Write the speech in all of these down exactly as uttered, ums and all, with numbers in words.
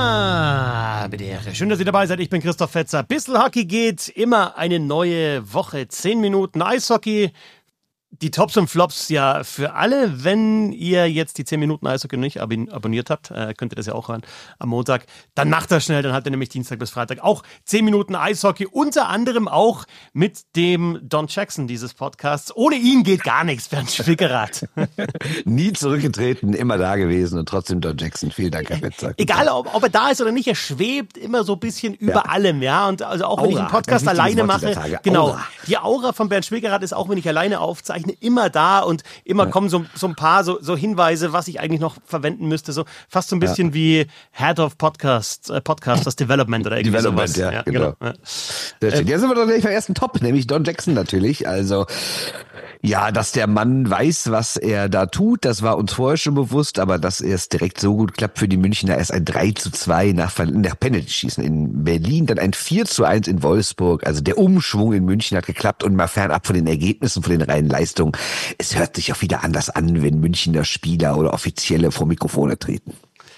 Ah, bitte. Schön, dass ihr dabei seid. Ich bin Christoph Fetzer. Bissl Hockey geht, immer eine neue Woche. Zehn Minuten Eishockey. Die Tops und Flops ja für alle. Wenn ihr jetzt die zehn Minuten Eishockey nicht ab- abonniert habt, äh, könnt ihr das ja auch hören am Montag. Dann macht das schnell, dann habt ihr nämlich Dienstag bis Freitag auch zehn Minuten Eishockey. Unter anderem auch mit dem Don Jackson dieses Podcasts. Ohne ihn geht gar nichts, Bernd Schwickerath. Nie zurückgetreten, immer da gewesen und trotzdem Don Jackson. Vielen Dank, Herr Fetzer. Egal, ob, ob er da ist oder nicht, er schwebt immer so ein bisschen über Ja. allem, ja. Und also auch wenn ich Aura, einen Podcast ganz alleine wichtiges Wort mache, dieser Tage. genau. Aura. Die Aura von Bernd Schwickerath ist auch, wenn ich alleine aufzeichne, immer da und immer ja. kommen so, so ein paar so, so Hinweise, was ich eigentlich noch verwenden müsste. So fast so ein bisschen ja. wie Head of Podcast, äh, Podcasters Development oder irgendwie Development, sowas. ja, ja genau. genau. Sehr schön. Jetzt sind wir doch gleich beim ersten Top, nämlich Don Jackson natürlich. Also ja, dass der Mann weiß, was er da tut, das war uns vorher schon bewusst, aber dass es direkt so gut klappt für die Münchner, erst ein drei zu zwei nach, nach Penalty-Schießen in Berlin, dann ein vier zu eins in Wolfsburg. Also der Umschwung in München hat geklappt und mal fernab von den Ergebnissen, von den reinen Leistungen. Es hört sich auch wieder anders an, wenn Münchner Spieler oder Offizielle vor Mikrofone treten.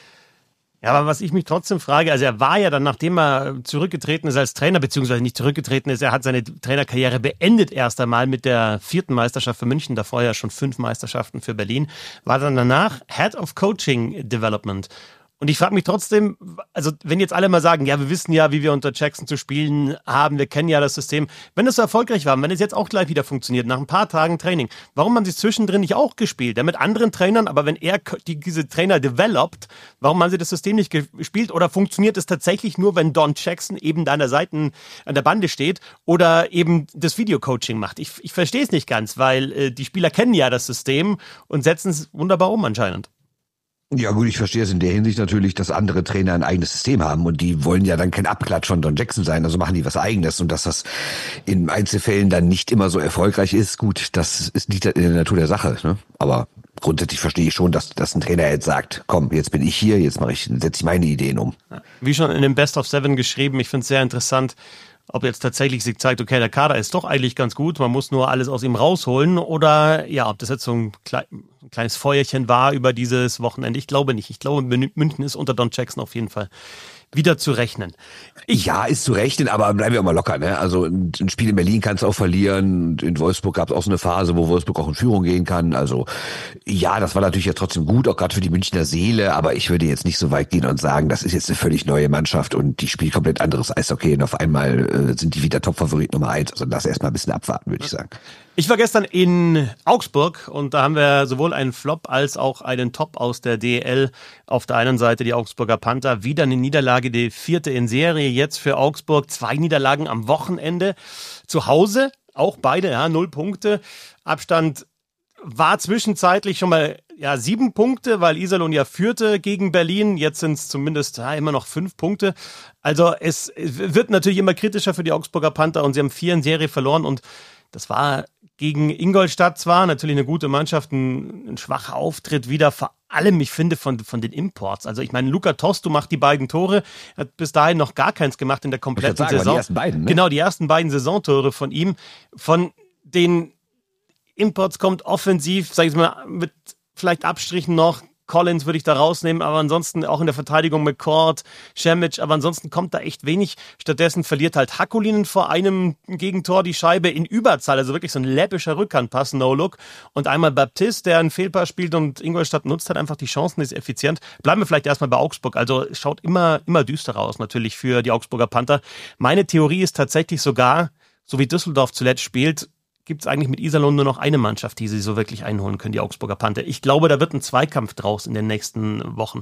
Ja, aber was ich mich trotzdem frage, also er war ja dann, nachdem er zurückgetreten ist als Trainer, beziehungsweise nicht zurückgetreten ist, er hat seine Trainerkarriere beendet erst einmal mit der vierten Meisterschaft für München, davor ja schon fünf Meisterschaften für Berlin, war dann danach Head of Coaching Development. Und ich frage mich trotzdem, also wenn jetzt alle mal sagen, ja, wir wissen ja, wie wir unter Jackson zu spielen haben, wir kennen ja das System. Wenn es so erfolgreich war, wenn es jetzt auch gleich wieder funktioniert, nach ein paar Tagen Training, warum haben sie zwischendrin nicht auch gespielt? Ja, mit anderen Trainern, aber wenn er die, diese Trainer developt, warum haben sie das System nicht gespielt? Oder funktioniert es tatsächlich nur, wenn Don Jackson eben da an der Seite, an der Bande steht oder eben das Videocoaching macht? Ich, ich verstehe es nicht ganz, weil äh, die Spieler kennen ja das System und setzen es wunderbar um anscheinend. Ja gut, ich verstehe es in der Hinsicht natürlich, dass andere Trainer ein eigenes System haben und die wollen ja dann kein Abklatsch von Don Jackson sein, also machen die was Eigenes und dass das in Einzelfällen dann nicht immer so erfolgreich ist, gut, das ist nicht in der Natur der Sache, ne? Aber grundsätzlich verstehe ich schon, dass, dass ein Trainer jetzt sagt, komm, jetzt bin ich hier, jetzt mache ich, setze ich meine Ideen um. Wie schon in dem Best of Seven geschrieben, ich finde es sehr interessant, ob jetzt tatsächlich sich zeigt, okay, der Kader ist doch eigentlich ganz gut, man muss nur alles aus ihm rausholen oder ja, ob das jetzt so ein, klei- ein kleines Feuerchen war über dieses Wochenende. Ich glaube nicht. Ich glaube, München ist unter Don Jackson auf jeden Fall wieder zu rechnen. Ich ja, ist zu rechnen, aber bleiben wir auch mal locker, ne? Also ein Spiel in Berlin kannst du auch verlieren. In Wolfsburg gab es auch so eine Phase, wo Wolfsburg auch in Führung gehen kann. Also ja, das war natürlich ja trotzdem gut, auch gerade für die Münchner Seele, aber ich würde jetzt nicht so weit gehen und sagen, das ist jetzt eine völlig neue Mannschaft und die spielt komplett anderes Eishockey und auf einmal äh, sind die wieder Top-Favorit Nummer eins. Also lass erst mal ein bisschen abwarten, würde ich sagen. Ich war gestern in Augsburg und da haben wir sowohl einen Flop als auch einen Top aus der D E L. Auf der einen Seite die Augsburger Panther, wieder eine Niederlage, die vierte in Serie jetzt für Augsburg. Zwei Niederlagen am Wochenende zu Hause, auch beide, ja, null Punkte. Abstand war zwischenzeitlich schon mal ja sieben Punkte, weil Iserlohn ja führte gegen Berlin. Jetzt sind es zumindest ja, immer noch fünf Punkte. Also es wird natürlich immer kritischer für die Augsburger Panther und sie haben vier in Serie verloren und das war gegen Ingolstadt zwar natürlich eine gute Mannschaft, ein, ein schwacher Auftritt wieder, vor allem, ich finde, von, von den Imports. Also ich meine, Luca Tostu macht die beiden Tore, hat bis dahin noch gar keins gemacht in der kompletten sagen, Saison. Die ersten beiden, ne? Genau, die ersten beiden Saisontore von ihm. Von den Imports kommt offensiv, sag ich mal, mit vielleicht Abstrichen noch, Collins würde ich da rausnehmen, aber ansonsten auch in der Verteidigung mit Cord, Šemić, aber ansonsten kommt da echt wenig. Stattdessen verliert halt Hakulinen vor einem Gegentor die Scheibe in Überzahl, also wirklich so ein läppischer Rückhandpass, No-Look. Und einmal Baptiste, der einen Fehlpass spielt und Ingolstadt nutzt halt einfach die Chancen, ist effizient. Bleiben wir vielleicht erstmal bei Augsburg. Also es schaut immer, immer düsterer aus natürlich für die Augsburger Panther. Meine Theorie ist tatsächlich sogar, so wie Düsseldorf zuletzt spielt, gibt es eigentlich mit Iserlohn nur noch eine Mannschaft, die sie so wirklich einholen können, die Augsburger Panther. Ich glaube, da wird ein Zweikampf draus in den nächsten Wochen.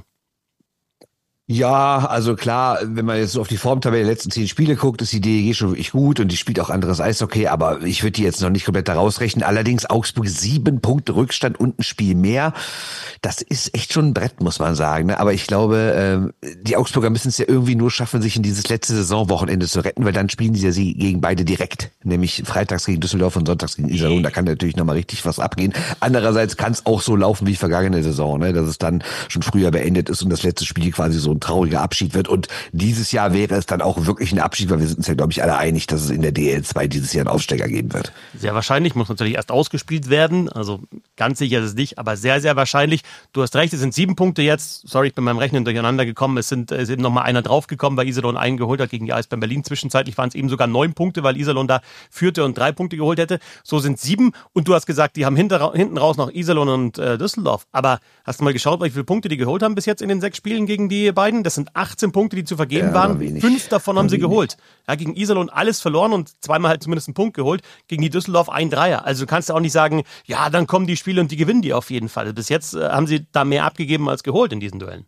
Ja, also klar, wenn man jetzt so auf die Formtabelle der letzten zehn Spiele guckt, ist die D E G schon wirklich gut und die spielt auch anderes Eishockey, aber ich würde die jetzt noch nicht komplett da rausrechnen. Allerdings Augsburg sieben Punkte Rückstand und ein Spiel mehr. Das ist echt schon ein Brett, muss man sagen. Ne? Aber ich glaube, die Augsburger müssen es ja irgendwie nur schaffen, sich in dieses letzte Saisonwochenende zu retten, weil dann spielen sie ja sie gegen beide direkt. Nämlich freitags gegen Düsseldorf und sonntags gegen Iserlohn. Da kann natürlich nochmal richtig was abgehen. Andererseits kann es auch so laufen wie vergangene Saison, ne? Dass es dann schon früher beendet ist und das letzte Spiel quasi so ein trauriger Abschied wird. Und dieses Jahr wäre es dann auch wirklich ein Abschied, weil wir sind uns ja, glaube ich, alle einig, dass es in der D L zwei dieses Jahr einen Aufsteiger geben wird. Sehr wahrscheinlich, muss natürlich erst ausgespielt werden. Also ganz sicher ist es nicht, aber sehr, sehr wahrscheinlich. Du hast recht, es sind sieben Punkte jetzt. Sorry, ich bin beim Rechnen durcheinander gekommen. Es sind, es ist eben nochmal einer draufgekommen, weil Iserlohn einen geholt hat gegen die Eisbären Berlin. Zwischenzeitlich waren es eben sogar neun Punkte, weil Iserlohn da führte und drei Punkte geholt hätte. So sind sieben. Und du hast gesagt, die haben hinter, hinten raus noch Iserlohn und äh, Düsseldorf. Aber hast du mal geschaut, wie viele Punkte die geholt haben bis jetzt in den sechs Spielen gegen die beiden? Das sind achtzehn Punkte, die zu vergeben ja, waren. Wenig. Fünf davon haben war sie wenig. geholt. Ja, gegen Iserlohn alles verloren und zweimal halt zumindest einen Punkt geholt. Gegen die Düsseldorf ein Dreier. Also du kannst ja auch nicht sagen, ja, dann kommen die Spiele und die gewinnen die auf jeden Fall. Bis jetzt äh, haben sie da mehr abgegeben als geholt in diesen Duellen.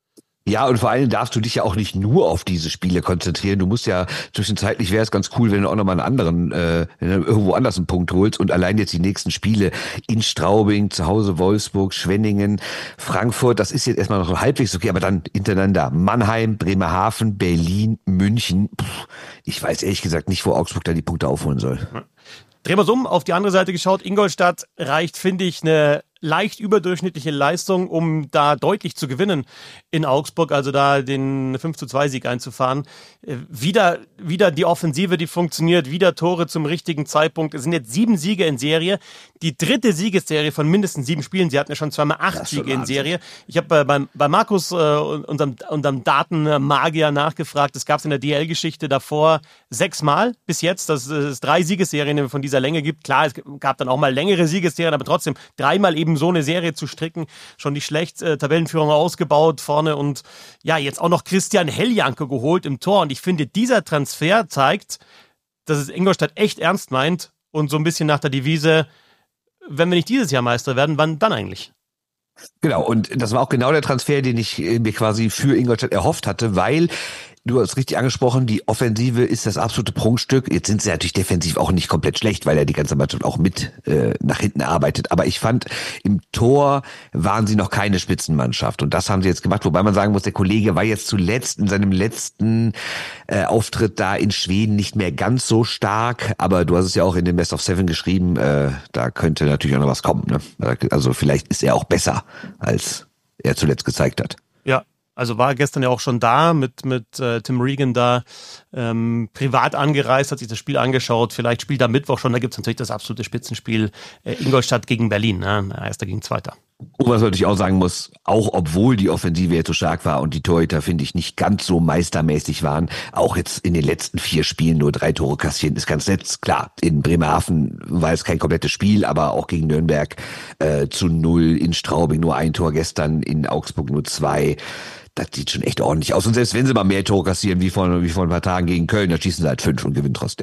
Ja, und vor allem darfst du dich ja auch nicht nur auf diese Spiele konzentrieren. Du musst ja, zwischenzeitlich wäre es ganz cool, wenn du auch nochmal einen anderen, äh, wenn du irgendwo anders einen Punkt holst. Und allein jetzt die nächsten Spiele in Straubing, zu Hause Wolfsburg, Schwenningen, Frankfurt, das ist jetzt erstmal noch halbwegs okay, aber dann hintereinander Mannheim, Bremerhaven, Berlin, München. Puh, ich weiß ehrlich gesagt nicht, wo Augsburg da die Punkte aufholen soll. Drehen wir es um, auf die andere Seite geschaut. Ingolstadt reicht, finde ich, eine leicht überdurchschnittliche Leistung, um da deutlich zu gewinnen in Augsburg, also da den fünf zu zwei Sieg einzufahren. Wieder, wieder die Offensive, die funktioniert, wieder Tore zum richtigen Zeitpunkt. Es sind jetzt sieben Siege in Serie, die dritte Siegesserie von mindestens sieben Spielen. Sie hatten ja schon zweimal acht Siege in Serie. Ich habe bei, bei, bei Markus, äh, unserem, unserem Datenmagier, nachgefragt. Es gab es in der D L-Geschichte davor sechsmal bis jetzt, dass es drei Siegesserien von dieser Länge gibt. Klar, es gab dann auch mal längere Siegesserien, aber trotzdem dreimal eben so eine Serie zu stricken, schon nicht schlecht, äh, Tabellenführung ausgebaut vorne und ja, jetzt auch noch Christian Helljanke geholt im Tor und ich finde, dieser Transfer zeigt, dass es Ingolstadt echt ernst meint und so ein bisschen nach der Devise, wenn wir nicht dieses Jahr Meister werden, wann dann eigentlich? Genau, und das war auch genau der Transfer, den ich mir quasi für Ingolstadt erhofft hatte, weil du hast richtig angesprochen, die Offensive ist das absolute Prunkstück. Jetzt sind sie natürlich defensiv auch nicht komplett schlecht, weil ja die ganze Mannschaft auch mit äh, nach hinten arbeitet. Aber ich fand, im Tor waren sie noch keine Spitzenmannschaft. Und das haben sie jetzt gemacht. Wobei man sagen muss, der Kollege war jetzt zuletzt in seinem letzten äh, Auftritt da in Schweden nicht mehr ganz so stark. Aber du hast es ja auch in dem Best of Seven geschrieben. Äh, da könnte natürlich auch noch was kommen. Ne? Also vielleicht ist er auch besser, als er zuletzt gezeigt hat. Ja. Also war gestern ja auch schon da mit mit äh, Tim Regan da ähm, privat angereist, hat sich das Spiel angeschaut. Vielleicht spielt er am Mittwoch schon. Da gibt es natürlich das absolute Spitzenspiel äh, Ingolstadt gegen Berlin. Ne? Erster gegen Zweiter. Und was ich auch sagen muss, auch obwohl die Offensive jetzt so stark war und die Torhüter, finde ich, nicht ganz so meistermäßig waren, auch jetzt in den letzten vier Spielen nur drei Tore kassieren, ist ganz nett. Klar, in Bremerhaven war es kein komplettes Spiel, aber auch gegen Nürnberg äh, zu null, in Straubing nur ein Tor gestern, in Augsburg nur zwei. Das sieht schon echt ordentlich aus. Und selbst wenn sie mal mehr Tore kassieren, wie vor, wie vor ein paar Tagen gegen Köln, dann schießen sie halt fünf und gewinnen trotzdem.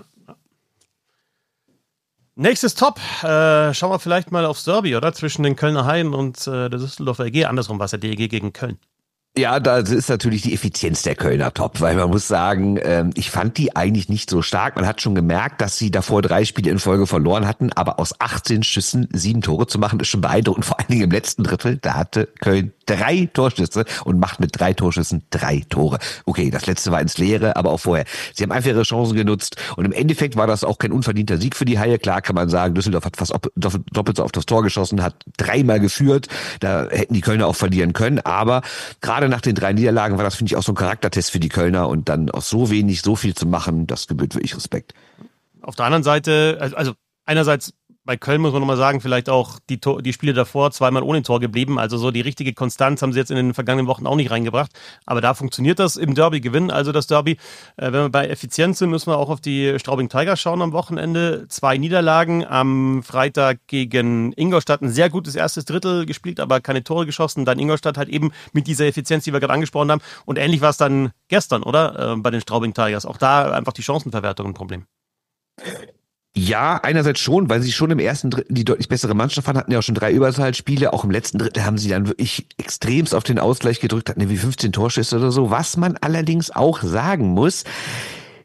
Nächstes Top. Äh, schauen wir vielleicht mal aufs Derby, oder? Zwischen den Kölner Haien und äh, der Düsseldorfer E G. Andersrum war es der D E G gegen Köln. Ja, da ist natürlich die Effizienz der Kölner top, weil man muss sagen, ähm, ich fand die eigentlich nicht so stark. Man hat schon gemerkt, dass sie davor drei Spiele in Folge verloren hatten, aber aus achtzehn Schüssen sieben Tore zu machen, ist schon beeindruckend. Vor allen Dingen im letzten Drittel, da hatte Köln drei Torschüsse und macht mit drei Torschüssen drei Tore. Okay, das letzte war ins Leere, aber auch vorher. Sie haben einfach ihre Chancen genutzt und im Endeffekt war das auch kein unverdienter Sieg für die Haie. Klar kann man sagen, Düsseldorf hat fast doppelt so auf das Tor geschossen, hat dreimal geführt. Da hätten die Kölner auch verlieren können, aber gerade nach den drei Niederlagen war das, finde ich, auch so ein Charaktertest für die Kölner und dann aus so wenig so viel zu machen, das gebührt wirklich Respekt. Auf der anderen Seite, also einerseits bei Köln muss man nochmal sagen, vielleicht auch die, Tor, die Spiele davor zweimal ohne Tor geblieben. Also so die richtige Konstanz haben sie jetzt in den vergangenen Wochen auch nicht reingebracht. Aber da funktioniert das im Derby gewinnen. Also das Derby, äh, wenn wir bei Effizienz sind, müssen wir auch auf die Straubing Tigers schauen am Wochenende. Zwei Niederlagen am Freitag gegen Ingolstadt. Ein sehr gutes erstes Drittel gespielt, aber keine Tore geschossen. Dann Ingolstadt halt eben mit dieser Effizienz, die wir gerade angesprochen haben. Und ähnlich war es dann gestern, oder? Äh, bei den Straubing Tigers. Auch da einfach die Chancenverwertung ein Problem. Ja, einerseits schon, weil sie schon im ersten Drittel die deutlich bessere Mannschaft waren, hatten ja auch schon drei Überzahlspiele. Auch im letzten Drittel haben sie dann wirklich extremst auf den Ausgleich gedrückt, hatten irgendwie fünfzehn Torschüsse oder so. Was man allerdings auch sagen muss,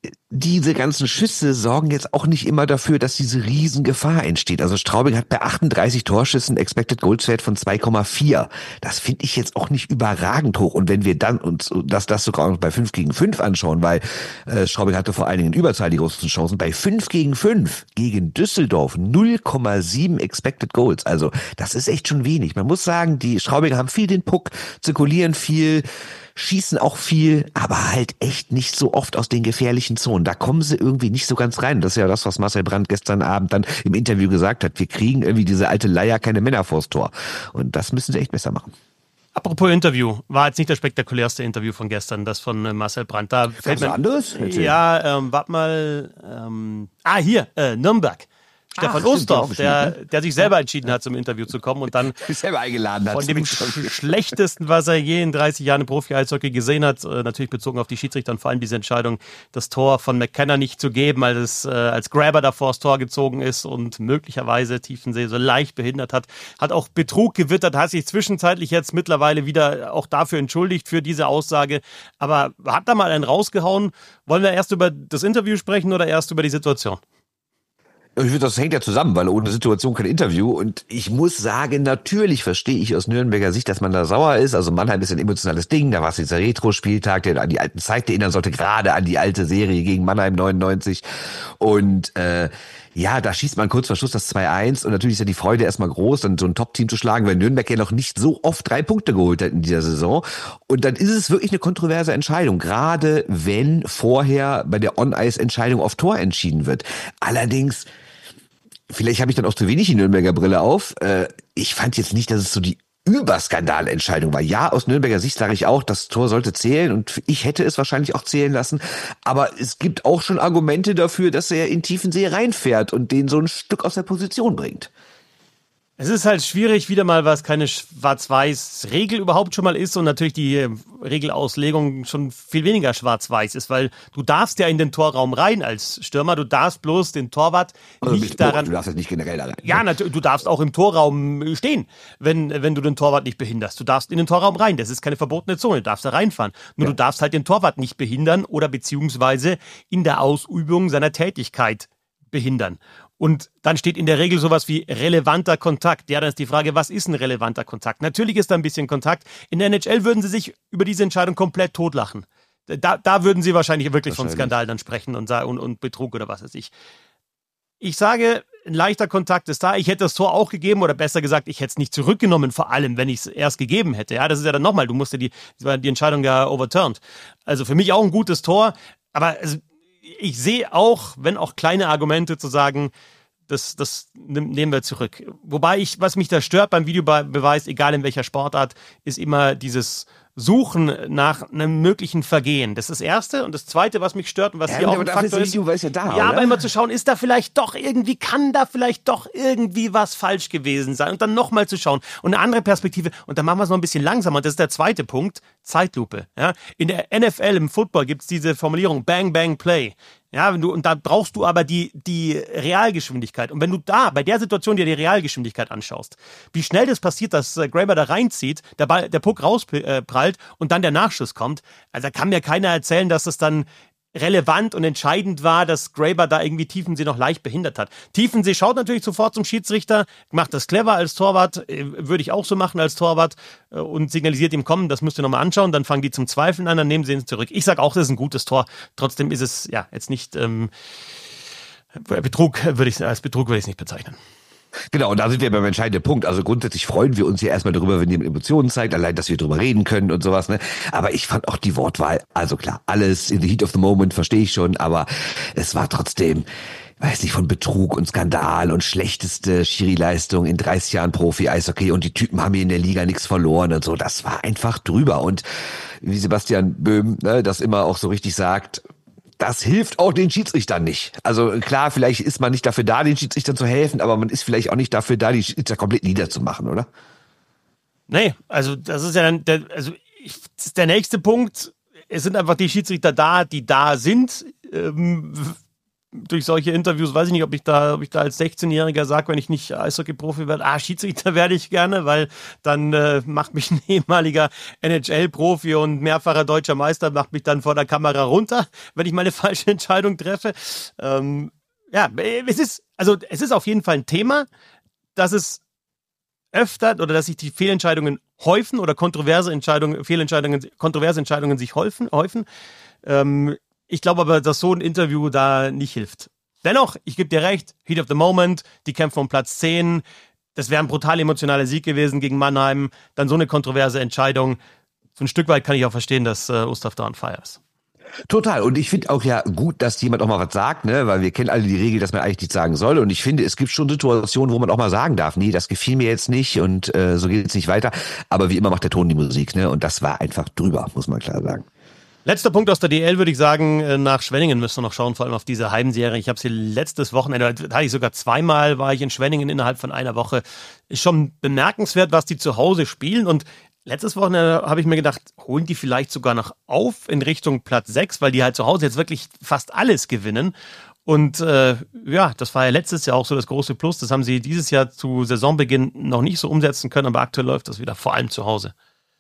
diese ganzen Schüsse sorgen jetzt auch nicht immer dafür, dass diese Riesengefahr entsteht. Also Straubing hat bei achtunddreißig Torschüssen Expected Goals Wert von zwei Komma vier. Das finde ich jetzt auch nicht überragend hoch. Und wenn wir dann uns das, das sogar noch bei fünf gegen fünf anschauen, weil äh, Straubing hatte vor allen Dingen in Überzahl die großen Chancen, bei fünf gegen fünf gegen Düsseldorf null Komma sieben Expected Goals. Also das ist echt schon wenig. Man muss sagen, die Straubinger haben viel den Puck, zirkulieren viel, schießen auch viel, aber halt echt nicht so oft aus den gefährlichen Zonen. Da kommen sie irgendwie nicht so ganz rein. Das ist ja das, was Marcel Brandt gestern Abend dann im Interview gesagt hat. Wir kriegen irgendwie diese alte Leier keine Männer vors Tor. Und das müssen sie echt besser machen. Apropos Interview, war jetzt nicht das spektakulärste Interview von gestern, das von äh, Marcel Brandt. Da fällt mir anderes? Ja, ähm, warte mal. Ähm, ah, hier, äh, Nürnberg. Stefan Ach, Ostorff, der, ne? der sich selber entschieden hat, zum Interview zu kommen und dann selber eingeladen hat. von dem sch- schlechtesten, was er je in dreißig Jahren im Profi-Eishockey gesehen hat, äh, natürlich bezogen auf die Schiedsrichter und vor allem diese Entscheidung, das Tor von McKenna nicht zu geben, weil es äh, als Grabber davor das Tor gezogen ist und möglicherweise Tiefensee so leicht behindert hat, hat auch Betrug gewittert, hat sich zwischenzeitlich jetzt mittlerweile wieder auch dafür entschuldigt, für diese Aussage, aber hat da mal einen rausgehauen. Wollen wir erst über das Interview sprechen oder erst über die Situation? Ich würde, das hängt ja zusammen, weil ohne Situation kein Interview. Und ich muss sagen, natürlich verstehe ich aus Nürnberger Sicht, dass man da sauer ist. Also Mannheim ist ein emotionales Ding. Da war es dieser Retro-Spieltag, der an die alten Zeiten erinnern sollte, gerade an die alte Serie gegen Mannheim neunundneunzig. Und äh, ja, da schießt man kurz vor Schluss das zwei eins. Und natürlich ist ja die Freude erstmal groß, dann so ein Top-Team zu schlagen, weil Nürnberg ja noch nicht so oft drei Punkte geholt hat in dieser Saison. Und dann ist es wirklich eine kontroverse Entscheidung, gerade wenn vorher bei der On-Ice-Entscheidung auf Tor entschieden wird. Allerdings, vielleicht habe ich dann auch zu wenig die Nürnberger Brille auf. Äh, ich fand jetzt nicht, dass es so die Überskandalentscheidung war. Ja, aus Nürnberger Sicht sage ich auch, das Tor sollte zählen und ich hätte es wahrscheinlich auch zählen lassen. Aber es gibt auch schon Argumente dafür, dass er in Tiefensee reinfährt und den so ein Stück aus der Position bringt. Es ist halt schwierig, wieder mal, was keine Schwarz-Weiß-Regel überhaupt schon mal ist und natürlich die Regelauslegung schon viel weniger schwarz-weiß ist, weil du darfst ja in den Torraum rein als Stürmer, du darfst bloß den Torwart also nicht daran... Du darfst jetzt nicht generell da rein. Ja, natürlich, du darfst auch im Torraum stehen, wenn, wenn du den Torwart nicht behinderst. Du darfst in den Torraum rein, das ist keine verbotene Zone, du darfst da reinfahren. Nur ja. Du darfst halt den Torwart nicht behindern oder beziehungsweise in der Ausübung seiner Tätigkeit behindern. Und dann steht in der Regel sowas wie relevanter Kontakt. Ja, dann ist die Frage, was ist ein relevanter Kontakt? Natürlich ist da ein bisschen Kontakt. In der N H L würden sie sich über diese Entscheidung komplett totlachen. Da, da würden sie wahrscheinlich wirklich wahrscheinlich. von Skandal dann sprechen und, und, und Betrug oder was weiß ich. Ich sage, ein leichter Kontakt ist da. Ich hätte das Tor auch gegeben oder besser gesagt, ich hätte es nicht zurückgenommen, vor allem, wenn ich es erst gegeben hätte. Ja, das ist ja dann nochmal, du musst ja die, die Entscheidung ja overturned. Also für mich auch ein gutes Tor, aber also, ich sehe auch, wenn auch kleine Argumente zu sagen, das, das nehmen wir zurück. Wobei ich, was mich da stört beim Videobeweis, egal in welcher Sportart, ist immer dieses Suchen nach einem möglichen Vergehen. Das ist das Erste. Und das Zweite, was mich stört und was ja, hier auch ein Faktor ist, Video ist ja da, ja, oder? aber immer zu schauen, ist da vielleicht doch irgendwie, kann da vielleicht doch irgendwie was falsch gewesen sein und dann nochmal zu schauen und eine andere Perspektive und dann machen wir es noch ein bisschen langsamer und das ist der zweite Punkt, Zeitlupe. Ja? In der N F L, im Football gibt es diese Formulierung Bang, Bang, Play. Ja, wenn du, und da brauchst du aber die, die Realgeschwindigkeit. Und wenn du da, bei der Situation dir die Realgeschwindigkeit anschaust, wie schnell das passiert, dass äh, Grabber da reinzieht, der Ball, der Puck rausprallt äh, und dann der Nachschuss kommt, also da kann mir keiner erzählen, dass das dann relevant und entscheidend war, dass Grabber da irgendwie Tiefensee noch leicht behindert hat. Tiefensee schaut natürlich sofort zum Schiedsrichter, macht das clever als Torwart, äh, würde ich auch so machen als Torwart äh, und signalisiert ihm, komm, das müsst ihr nochmal anschauen, dann fangen die zum Zweifeln an, dann nehmen sie ihn zurück. Ich sag auch, das ist ein gutes Tor. Trotzdem ist es ja jetzt nicht ähm, Betrug, würde ich als Betrug würde ich es nicht bezeichnen. Genau, und da sind wir beim entscheidenden Punkt. Also grundsätzlich freuen wir uns ja erstmal darüber, wenn jemand Emotionen zeigt, allein, dass wir drüber reden können und sowas, ne? Aber ich fand auch die Wortwahl, also klar, alles in the heat of the moment verstehe ich schon, aber es war trotzdem, weiß nicht, von Betrug und Skandal und schlechteste Schiri-Leistung in dreißig Jahren Profi-Eishockey und die Typen haben hier in der Liga nichts verloren und so. Das war einfach drüber. Und wie Sebastian Böhm, ne, das immer auch so richtig sagt, das hilft auch den Schiedsrichtern nicht. Also klar, vielleicht ist man nicht dafür da, den Schiedsrichtern zu helfen, aber man ist vielleicht auch nicht dafür da, die Schiedsrichter komplett niederzumachen, oder? Nee, also das ist ja dann, der, also ich, das ist der nächste Punkt. Es sind einfach die Schiedsrichter da, die da sind. Ähm, durch solche Interviews, weiß ich nicht, ob ich da, ob ich da als sechzehnjähriger sage, wenn ich nicht Eishockey-Profi werde, ah, Schiedsrichter werde ich gerne, weil dann äh, macht mich ein ehemaliger N H L-Profi und mehrfacher deutscher Meister, macht mich dann vor der Kamera runter, wenn ich mal eine falsche Entscheidung treffe. Ähm, ja, es ist, also es ist auf jeden Fall ein Thema, dass es öfter oder dass sich die Fehlentscheidungen häufen oder kontroverse Entscheidungen, Fehlentscheidungen, kontroverse Entscheidungen sich häufen. häufen. Ähm, ich glaube aber, dass so ein Interview da nicht hilft. Dennoch, ich gebe dir recht, Heat of the Moment, die kämpfen um Platz zehn. Das wäre ein brutal emotionaler Sieg gewesen gegen Mannheim. Dann so eine kontroverse Entscheidung. So ein Stück weit kann ich auch verstehen, dass äh, Ustav da on fire ist. Total. Und ich finde auch ja gut, dass jemand auch mal was sagt, ne, weil wir kennen alle die Regel, dass man eigentlich nichts sagen soll. Und ich finde, es gibt schon Situationen, wo man auch mal sagen darf, nee, das gefiel mir jetzt nicht und äh, so geht es nicht weiter. Aber wie immer macht der Ton die Musik, ne? Und das war einfach drüber, muss man klar sagen. Letzter Punkt aus der D L würde ich sagen, nach Schwenningen müssen wir noch schauen, vor allem auf diese Heimserie. Ich habe sie letztes Wochenende, da hatte ich sogar zweimal, war ich in Schwenningen innerhalb von einer Woche. Ist schon bemerkenswert, was die zu Hause spielen und letztes Wochenende habe ich mir gedacht, holen die vielleicht sogar noch auf in Richtung Platz sechs, weil die halt zu Hause jetzt wirklich fast alles gewinnen. Und äh, ja, das war ja letztes Jahr auch so das große Plus. Das haben sie dieses Jahr zu Saisonbeginn noch nicht so umsetzen können, aber aktuell läuft das wieder, vor allem zu Hause.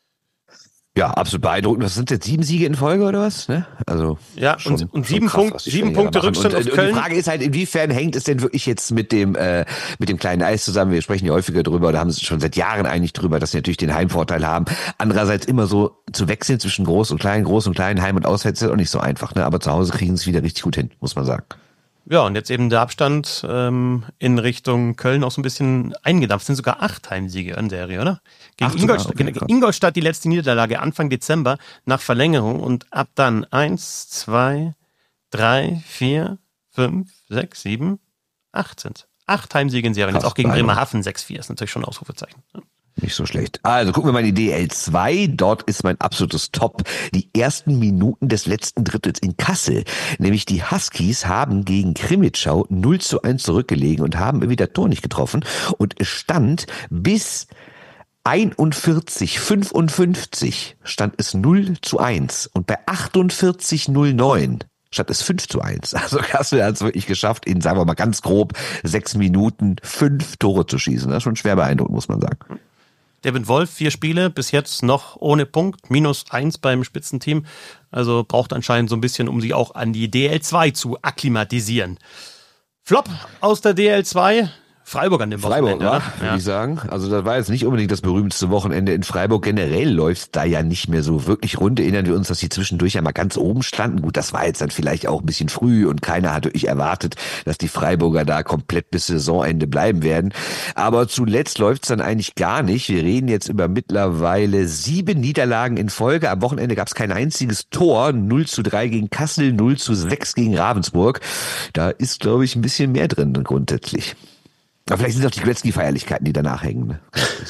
Ja, absolut beeindruckend. Was sind jetzt sieben Siege in Folge oder was? Ne? Also ja, schon, und, und schon sieben, krass, Punkt, sieben Punkte Rückstand und, auf und Köln. Die Frage ist halt, inwiefern hängt es denn wirklich jetzt mit dem äh, mit dem kleinen Eis zusammen? Wir sprechen ja häufiger drüber, oder haben es schon seit Jahren eigentlich drüber, dass sie natürlich den Heimvorteil haben. Andererseits immer so zu wechseln zwischen groß und klein, groß und klein, Heim und Auswärts ist auch nicht so einfach. Ne? Aber zu Hause kriegen sie es wieder richtig gut hin, muss man sagen. Ja, und jetzt eben der Abstand ähm, in Richtung Köln auch so ein bisschen eingedampft. Es sind sogar acht Heimsiege in Serie, oder? Gegen Ach, Ingolstadt, okay, gegen Ingolstadt die letzte Niederlage Anfang Dezember nach Verlängerung und ab dann eins, zwei, drei, vier, fünf, sechs, sieben, acht sind acht Heimsiege in Serie. Jetzt auch gegen Bremerhaven sechs vier ist natürlich schon ein Ausrufezeichen. Nicht so schlecht. Also gucken wir mal in die D L zwei. Dort ist mein absolutes Top. Die ersten Minuten des letzten Drittels in Kassel. Nämlich die Huskies haben gegen Krimitschau null zu eins zurückgelegen und haben wieder Tor nicht getroffen. Und es stand bis einundvierzig fünfundfünfzig stand es null zu eins. Und bei achtundvierzig null neun stand es fünf zu eins. Also Kassel hat es wirklich geschafft, in, sagen wir mal ganz grob, sechs Minuten fünf Tore zu schießen. Das ist schon schwer beeindruckend, muss man sagen. Devin Wolf, vier Spiele, bis jetzt noch ohne Punkt, minus eins beim Spitzenteam. Also braucht anscheinend so ein bisschen, um sich auch an die D L zwei zu akklimatisieren. Flop aus der D L zwei, Freiburg an dem Freiburg, Wochenende. Freiburg, würde ja. ich sagen. Also das war jetzt nicht unbedingt das berühmteste Wochenende in Freiburg. Generell läuft da ja nicht mehr so wirklich rund. Erinnern wir uns, dass die zwischendurch ja mal ganz oben standen. Gut, das war jetzt dann vielleicht auch ein bisschen früh und keiner hat wirklich erwartet, dass die Freiburger da komplett bis Saisonende bleiben werden. Aber zuletzt läuft's dann eigentlich gar nicht. Wir reden jetzt über mittlerweile sieben Niederlagen in Folge. Am Wochenende gab's kein einziges Tor. null zu drei gegen Kassel, null zu sechs gegen Ravensburg. Da ist, glaube ich, ein bisschen mehr drin grundsätzlich. Aber vielleicht sind es auch die Gretzky-Feierlichkeiten, die danach hängen. Ne?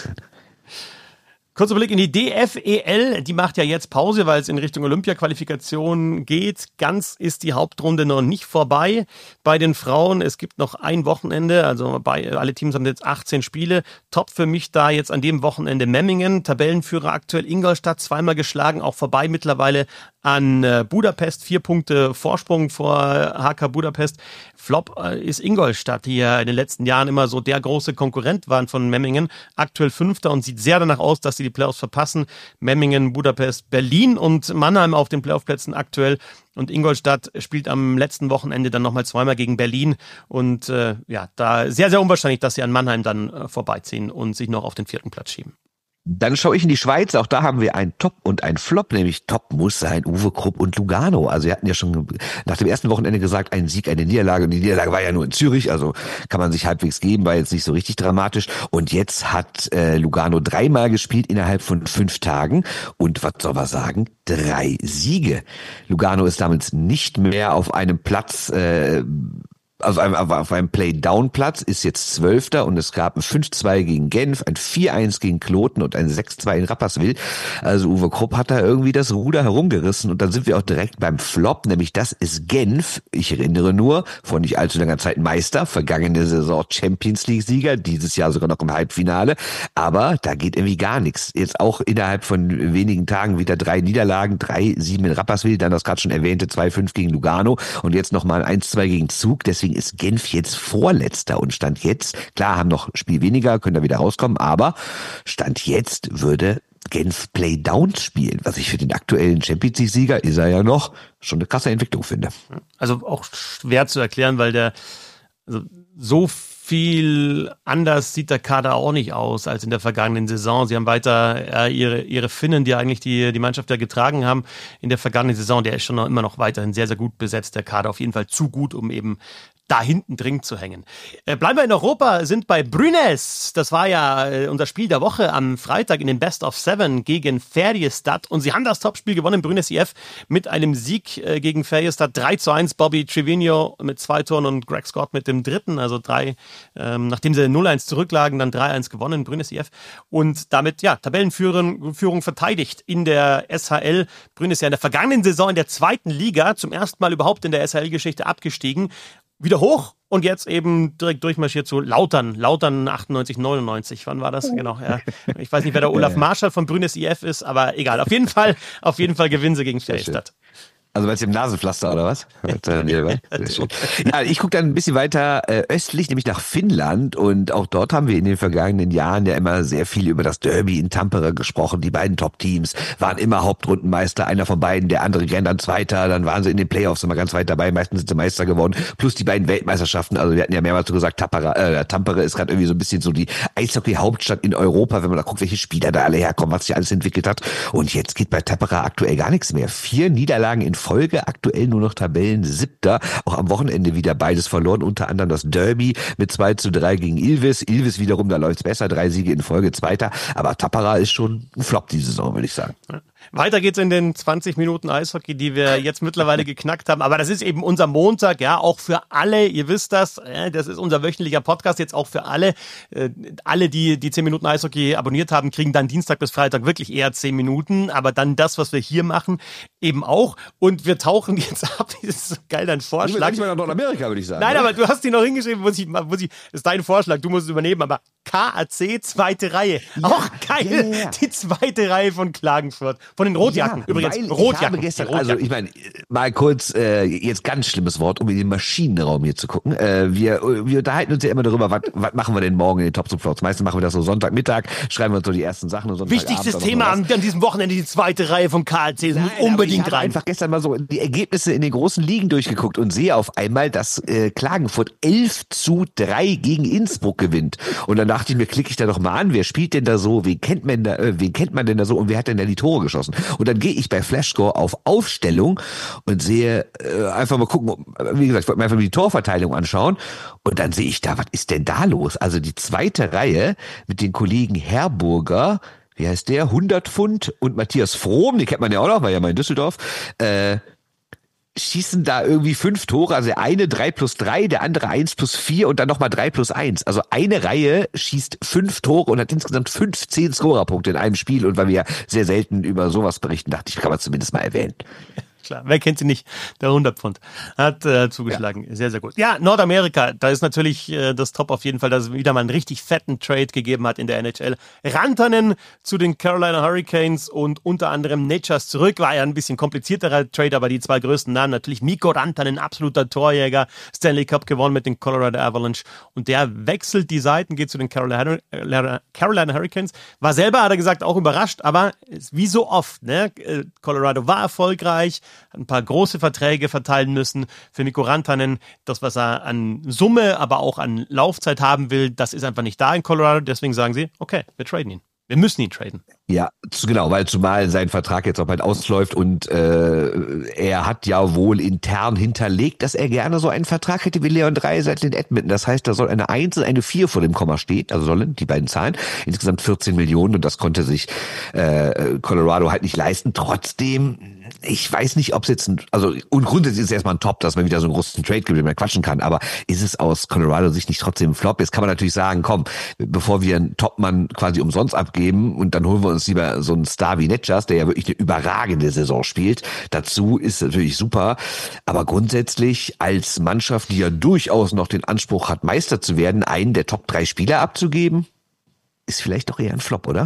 Kurzer Blick in die D F E L, die macht ja jetzt Pause, weil es in Richtung Olympia-Qualifikation geht. Ganz ist die Hauptrunde noch nicht vorbei bei den Frauen. Es gibt noch ein Wochenende, also bei, alle Teams haben jetzt achtzehn Spiele. Top für mich da jetzt an dem Wochenende Memmingen, Tabellenführer aktuell Ingolstadt, zweimal geschlagen, auch vorbei mittlerweile an Budapest, vier Punkte Vorsprung vor H K Budapest. Flop ist Ingolstadt, die ja in den letzten Jahren immer so der große Konkurrent waren von Memmingen. Aktuell Fünfter und sieht sehr danach aus, dass sie die Playoffs verpassen. Memmingen, Budapest, Berlin und Mannheim auf den Playoff-Plätzen aktuell. Und Ingolstadt spielt am letzten Wochenende dann nochmal zweimal gegen Berlin. Und äh, ja, da sehr, sehr unwahrscheinlich, dass sie an Mannheim dann äh, vorbeiziehen und sich noch auf den vierten Platz schieben. Dann schaue ich in die Schweiz, auch da haben wir einen Top und einen Flop, nämlich Top muss sein Uwe Krupp und Lugano. Also wir hatten ja schon nach dem ersten Wochenende gesagt, ein Sieg, eine Niederlage, und die Niederlage war ja nur in Zürich, also kann man sich halbwegs geben, war jetzt nicht so richtig dramatisch. Und jetzt hat äh, Lugano dreimal gespielt innerhalb von fünf Tagen und was soll man sagen, drei Siege. Lugano ist damit nicht mehr auf einem Platz äh, also auf einem Play-Down-Platz, ist jetzt Zwölfter und es gab ein fünf zwei gegen Genf, ein vier eins gegen Kloten und ein sechs zwei in Rapperswil. Also Uwe Krupp hat da irgendwie das Ruder herumgerissen und dann sind wir auch direkt beim Flop, nämlich das ist Genf. Ich erinnere nur, vor nicht allzu langer Zeit Meister, vergangene Saison Champions League-Sieger, dieses Jahr sogar noch im Halbfinale, aber da geht irgendwie gar nichts. Jetzt auch innerhalb von wenigen Tagen wieder drei Niederlagen, drei sieben in Rapperswil, dann das gerade schon erwähnte zwei fünf gegen Lugano und jetzt nochmal eins zwei gegen Zug, deswegen ist Genf jetzt Vorletzter und Stand jetzt, klar, haben noch Spiel weniger, können da wieder rauskommen, aber Stand jetzt würde Genf Playdowns spielen, was ich für den aktuellen Champions League-Sieger, ist er ja noch, schon eine krasse Entwicklung finde. Also auch schwer zu erklären, weil der also so viel anders sieht der Kader auch nicht aus als in der vergangenen Saison. Sie haben weiter äh, ihre ihre Finnen, die eigentlich die die Mannschaft ja getragen haben in der vergangenen Saison, der ist schon noch, immer noch weiterhin sehr, sehr gut besetzt. Der Kader auf jeden Fall zu gut, um eben da hinten drin zu hängen. Äh, bleiben wir in Europa, sind bei Brynäs. Das war ja äh, unser Spiel der Woche am Freitag in den Best of Seven gegen Färjestad. Und sie haben das Topspiel gewonnen, Brynäs I F, mit einem Sieg äh, gegen Färjestad. drei zu eins, Bobby Trivigno mit zwei Toren und Greg Scott mit dem dritten. Also drei, ähm, nachdem sie null eins zurücklagen, dann drei eins gewonnen, Brynäs I F. Und damit, ja, Tabellenführung Führung verteidigt in der S H L. Brynäs ja in der vergangenen Saison in der zweiten Liga, zum ersten Mal überhaupt in der S H L-Geschichte abgestiegen. Wieder hoch und jetzt eben direkt durchmarschiert zu Lautern. Lautern achtundneunzig, neunundneunzig. Wann war das? Genau, ja. Ich weiß nicht, wer der Olaf Marschall von Brynäs I F ist, aber egal. Auf jeden Fall, auf jeden Fall gewinnen sie gegen Färjestad. Also meinst du im Nasenpflaster oder was? Ja, ich gucke dann ein bisschen weiter äh, östlich, nämlich nach Finnland und auch dort haben wir in den vergangenen Jahren ja immer sehr viel über das Derby in Tampere gesprochen. Die beiden Top-Teams waren immer Hauptrundenmeister, einer von beiden, der andere rennt dann Zweiter, dann waren sie in den Playoffs immer ganz weit dabei, meistens sind sie Meister geworden, plus die beiden Weltmeisterschaften, also wir hatten ja mehrmals so gesagt, Tampere, äh, Tampere ist gerade irgendwie so ein bisschen so die Eishockey-Hauptstadt in Europa, wenn man da guckt, welche Spieler da alle herkommen, was sich alles entwickelt hat und jetzt geht bei Tampere aktuell gar nichts mehr. Vier Niederlagen in Folge, aktuell nur noch Tabellen siebter, auch am Wochenende wieder beides verloren, unter anderem das Derby mit zwei zu drei gegen Ilves. Ilves wiederum, da läuft's besser, drei Siege in Folge, Zweiter, aber Tappara ist schon ein Flop diese Saison, würde ich sagen. Weiter geht's in den zwanzig Minuten Eishockey, die wir jetzt mittlerweile geknackt haben. Aber das ist eben unser Montag, ja, auch für alle. Ihr wisst das, das ist unser wöchentlicher Podcast jetzt auch für alle. Alle, die die zehn Minuten Eishockey abonniert haben, kriegen dann Dienstag bis Freitag wirklich eher zehn Minuten. Aber dann das, was wir hier machen, eben auch. Und wir tauchen jetzt ab. Das ist so geil, dein Vorschlag. Ich bin nach Nordamerika, würde ich sagen. Nein, oder? Aber du hast ihn noch hingeschrieben, muss ich, muss ich, das ist dein Vorschlag, du musst es übernehmen. Aber K A C, zweite Reihe. Ja, auch geil. Ja, ja. Die zweite Reihe von Klagenfurt. Von den Rotjacken. Ja, übrigens, Rotjacken. Ich gestern, Rotjacken. Also ich meine, mal kurz, äh, jetzt ganz schlimmes Wort, um in den Maschinenraum hier zu gucken. Äh, wir, wir unterhalten uns ja immer darüber, was, was machen wir denn morgen in den Top Supports. Meistens machen wir das so Sonntagmittag, schreiben wir uns so die ersten Sachen. Und wichtigstes Thema an, an diesem Wochenende, die zweite Reihe von K A C. Das muss unbedingt ich rein. Ich habe einfach gestern mal so die Ergebnisse in den großen Ligen durchgeguckt und sehe auf einmal, dass äh, Klagenfurt elf zu drei gegen Innsbruck gewinnt. Und dann dachte ich mir, klicke ich da doch mal an, wer spielt denn da so, wen kennt man da, äh, wen kennt man denn da so und wer hat denn da die Tore geschossen? Und dann gehe ich bei Flashscore auf Aufstellung und sehe, äh, einfach mal gucken, wie gesagt, ich wollte mir einfach mal die Torverteilung anschauen und dann sehe ich da, was ist denn da los? Also die zweite Reihe mit den Kollegen Herburger, wie heißt der, hundert Pfund und Matthias Frohm, die kennt man ja auch noch, war ja mal in Düsseldorf, äh, schießen da irgendwie fünf Tore, also der eine drei plus drei, der andere eins plus vier und dann nochmal drei plus eins. Also eine Reihe schießt fünf Tore und hat insgesamt fünfzehn Scorerpunkte in einem Spiel und weil wir ja sehr selten über sowas berichten, dachte ich, kann man zumindest mal erwähnen. Klar, wer kennt sie nicht? Der hundert Pfund hat äh, zugeschlagen. Ja. Sehr, sehr gut. Ja, Nordamerika, da ist natürlich äh, das Top auf jeden Fall, dass es wieder mal einen richtig fetten Trade gegeben hat in der N H L. Rantanen zu den Carolina Hurricanes und unter anderem Natchez zurück. War ja ein bisschen komplizierterer Trade, aber die zwei größten Namen natürlich Mikko Rantanen, absoluter Torjäger, Stanley Cup gewonnen mit den Colorado Avalanche und der wechselt die Seiten, geht zu den Carolina, Carolina Hurricanes. War selber, hat er gesagt, auch überrascht, aber wie so oft, ne? Colorado war erfolgreich, hat ein paar große Verträge verteilen müssen für Mikko Rantanen. Das, was er an Summe, aber auch an Laufzeit haben will, das ist einfach nicht da in Colorado. Deswegen sagen sie, okay, wir traden ihn. Wir müssen ihn traden. Ja, genau, weil zumal sein Vertrag jetzt auch bald ausläuft und äh, er hat ja wohl intern hinterlegt, dass er gerne so einen Vertrag hätte wie Leon Draisaitl in Edmonton. Das heißt, da soll eine eins und eine vier vor dem Komma stehen, also sollen die beiden Zahlen, insgesamt vierzehn Millionen und das konnte sich äh, Colorado halt nicht leisten. Trotzdem ich weiß nicht, ob es jetzt ein, also und grundsätzlich ist es erstmal ein Top, dass man wieder so einen großen Trade gibt, den man quatschen kann, aber ist es aus Colorado-Sicht nicht trotzdem ein Flop? Jetzt kann man natürlich sagen, komm, bevor wir einen Topmann quasi umsonst abgeben und dann holen wir uns lieber so einen Star wie Netjas, der ja wirklich eine überragende Saison spielt. Dazu ist natürlich super, aber grundsätzlich als Mannschaft, die ja durchaus noch den Anspruch hat, Meister zu werden, einen der Top drei Spieler abzugeben, ist vielleicht doch eher ein Flop, oder?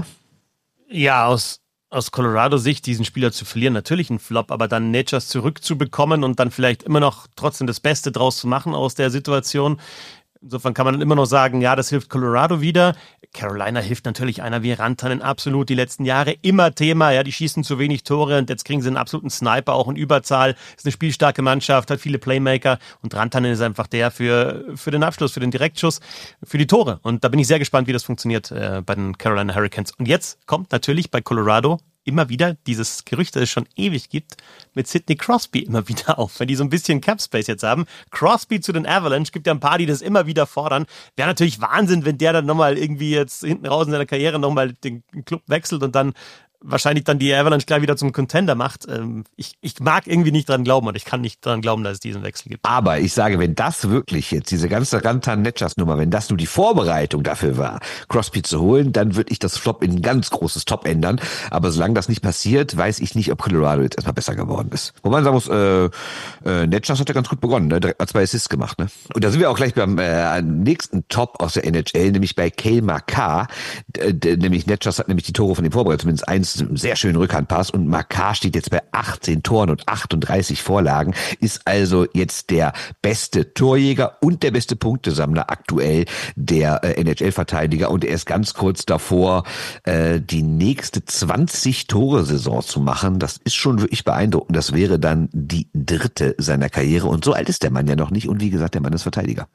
Ja, aus, aus Colorado-Sicht diesen Spieler zu verlieren, natürlich ein Flop, aber dann Netjas zurückzubekommen und dann vielleicht immer noch trotzdem das Beste draus zu machen aus der Situation. Insofern kann man dann immer noch sagen, ja, das hilft Colorado wieder. Carolina hilft natürlich einer wie Rantanen absolut. Die letzten Jahre immer Thema. Ja, die schießen zu wenig Tore und jetzt kriegen sie einen absoluten Sniper, auch in Überzahl. Ist eine spielstarke Mannschaft, hat viele Playmaker und Rantanen ist einfach der für, für den Abschluss, für den Direktschuss, für die Tore. Und da bin ich sehr gespannt, wie das funktioniert äh, bei den Carolina Hurricanes. Und jetzt kommt natürlich bei Colorado immer wieder dieses Gerücht, das es schon ewig gibt, mit Sidney Crosby immer wieder auf, wenn die so ein bisschen Capspace jetzt haben. Crosby zu den Avalanche, gibt ja ein paar, die das immer wieder fordern. Wäre natürlich Wahnsinn, wenn der dann nochmal irgendwie jetzt hinten raus in seiner Karriere nochmal den Club wechselt und dann wahrscheinlich dann die Avalanche gleich wieder zum Contender macht. Ich, ich mag irgendwie nicht dran glauben und ich kann nicht dran glauben, dass es diesen Wechsel gibt. Aber ich sage, wenn das wirklich jetzt, diese ganze Rantan-Netjas-Nummer, wenn das nur die Vorbereitung dafür war, Crosby zu holen, dann würde ich das Flop in ein ganz großes Top ändern. Aber solange das nicht passiert, weiß ich nicht, ob Colorado jetzt erstmal besser geworden ist. Wo man sagen muss, äh, äh, Netjas hat ja ganz gut begonnen, ne? Direkt mal zwei Assists gemacht. Ne? Und da sind wir auch gleich beim äh, nächsten Top aus der N H L, nämlich bei Cale Makar. D- d- nämlich Netjas hat nämlich die Tore von dem Vorbereitung, zumindest eins, einen sehr schönen Rückhandpass und Makar steht jetzt bei achtzehn Toren und achtunddreißig Vorlagen, ist also jetzt der beste Torjäger und der beste Punktesammler aktuell der äh, N H L-Verteidiger und er ist ganz kurz davor, äh, die nächste zwanzig-Tore-Saison zu machen. Das ist schon wirklich beeindruckend. Das wäre dann die dritte seiner Karriere und so alt ist der Mann ja noch nicht und wie gesagt, der Mann ist Verteidiger.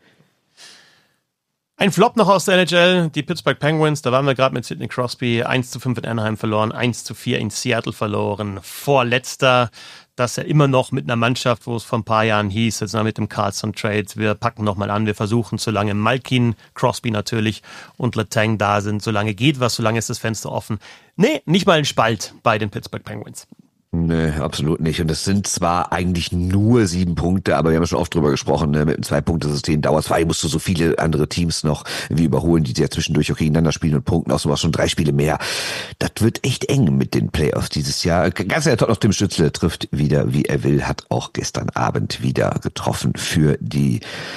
Ein Flop noch aus der N H L, die Pittsburgh Penguins, da waren wir gerade mit Sidney Crosby, eins zu fünf in Anaheim verloren, eins zu vier in Seattle verloren, vorletzter, das ja immer noch mit einer Mannschaft, wo es vor ein paar Jahren hieß, jetzt mal mit dem Carlson Trade, wir packen nochmal an, wir versuchen, solange Malkin, Crosby natürlich und Letang da sind, solange geht was, solange ist das Fenster offen. Nee, nicht mal ein Spalt bei den Pittsburgh Penguins. Nee, absolut nicht. Und es sind zwar eigentlich nur sieben Punkte, aber wir haben ja schon oft drüber gesprochen, ne? Mit einem Zwei-Punkte-System dauert es, weil musst du so viele andere Teams noch wie überholen, die ja zwischendurch auch gegeneinander spielen und punkten, auch sowas schon drei Spiele mehr. Das wird echt eng mit den Playoffs dieses Jahr. Ganz ehrlich, noch Tim Stützle trifft wieder, wie er will, hat auch gestern Abend wieder getroffen für die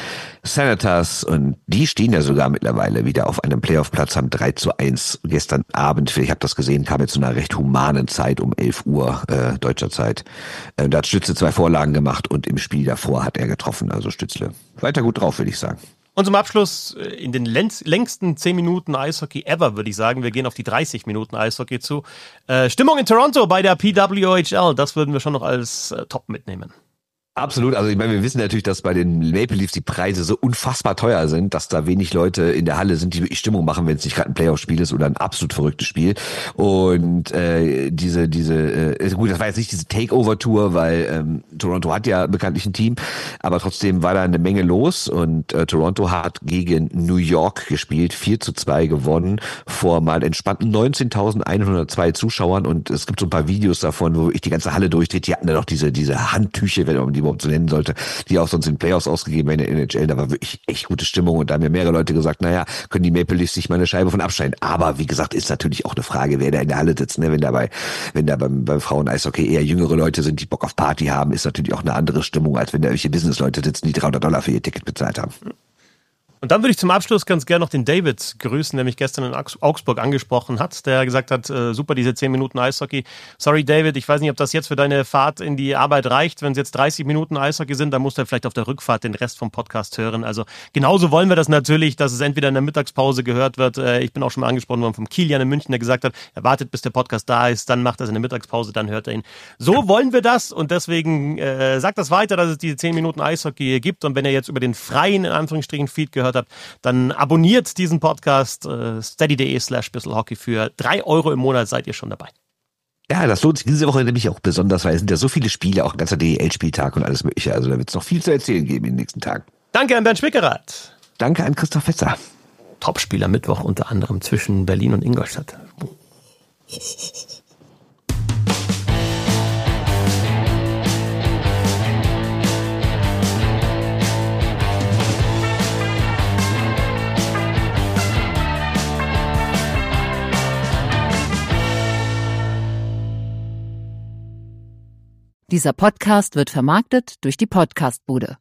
Senators und die stehen ja sogar mittlerweile wieder auf einem Playoff-Platz, haben drei zu eins gestern Abend, ich habe das gesehen, kam jetzt zu einer recht humanen Zeit um elf Uhr äh, deutscher Zeit. Äh, da hat Stützle zwei Vorlagen gemacht und im Spiel davor hat er getroffen, also Stützle weiter gut drauf, würde ich sagen. Und zum Abschluss in den längsten zehn Minuten Eishockey ever, würde ich sagen. Wir gehen auf die dreißig Minuten Eishockey zu. Äh, Stimmung in Toronto bei der P W H L, das würden wir schon noch als äh, Top mitnehmen. Absolut, also ich meine, wir wissen natürlich, dass bei den Maple Leafs die Preise so unfassbar teuer sind, dass da wenig Leute in der Halle sind, die wirklich Stimmung machen, wenn es nicht gerade ein Playoff-Spiel ist oder ein absolut verrücktes Spiel. Und äh, diese, diese, äh, gut, das war jetzt nicht diese Takeover-Tour, weil ähm, Toronto hat ja bekanntlich ein Team, aber trotzdem war da eine Menge los und äh, Toronto hat gegen New York gespielt, vier zu zwei gewonnen, vor mal entspannten neunzehntausendeinhundertzwei Zuschauern und es gibt so ein paar Videos davon, wo ich die ganze Halle durchdreht, die hatten dann noch diese, diese Handtücher, wenn man die überhaupt so nennen sollte, die auch sonst in Playoffs ausgegeben werden in der N H L. Da war wirklich echt gute Stimmung und da haben mir mehrere Leute gesagt, naja, können die Maple Leafs sich mal eine Scheibe von abschneiden. Aber wie gesagt, ist natürlich auch eine Frage, wer da in der Halle sitzt. Ne? Wenn da bei, wenn da beim, beim Frauen-Eishockey eher jüngere Leute sind, die Bock auf Party haben, ist natürlich auch eine andere Stimmung, als wenn da irgendwelche Business-Leute sitzen, die dreihundert Dollar für ihr Ticket bezahlt haben. Und dann würde ich zum Abschluss ganz gerne noch den David grüßen, der mich gestern in Augsburg angesprochen hat, der gesagt hat, äh, super, diese zehn Minuten Eishockey. Sorry David, ich weiß nicht, ob das jetzt für deine Fahrt in die Arbeit reicht. Wenn es jetzt dreißig Minuten Eishockey sind, dann musst du vielleicht auf der Rückfahrt den Rest vom Podcast hören. Also genauso wollen wir das natürlich, dass es entweder in der Mittagspause gehört wird. Äh, ich bin auch schon mal angesprochen worden vom Kilian in München, der gesagt hat, er wartet, bis der Podcast da ist, dann macht er es in der Mittagspause, dann hört er ihn. So wollen wir das und deswegen äh, sagt das weiter, dass es diese zehn Minuten Eishockey gibt. Und wenn ihr jetzt über den freien, in Anführungsstrichen, Feed gehört habt, dann abonniert diesen Podcast, äh, steady.de slash bisselhockey. Für drei Euro im Monat seid ihr schon dabei. Ja, das lohnt sich diese Woche nämlich auch besonders, weil es sind ja so viele Spiele, auch ein ganzer D E L-Spieltag und alles mögliche. Also da wird es noch viel zu erzählen geben in den nächsten Tagen. Danke an Bernd Schwickerath. Danke an Christoph Fetzer. Topspieler Mittwoch unter anderem zwischen Berlin und Ingolstadt. Dieser Podcast wird vermarktet durch die Podcastbude.